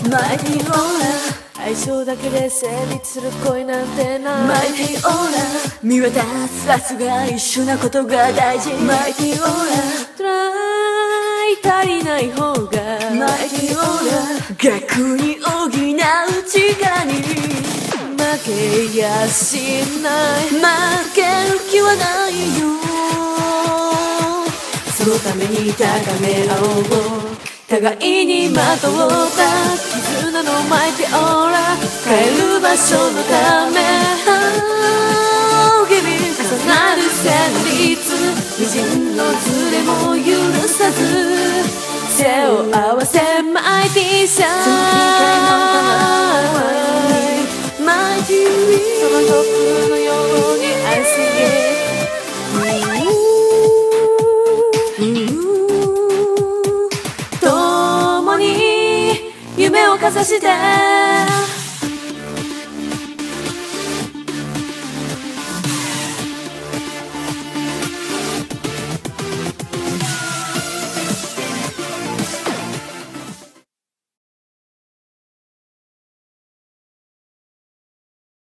マイティーオーラ相性だけで成立する恋なんてないマイティーオーラ見渡す明日が一緒なことが大事マイティーオーラトライ足りない方がマイティーオーラ逆に補う力に負けやしない負ける気はないよそのために高め合おう互いにまとった絆のマイティオーラ帰る場所のため日々重なる旋律微塵のズレも許さず手を合わせマイティシャイマイティその曲のように愛すぎ夢をかざして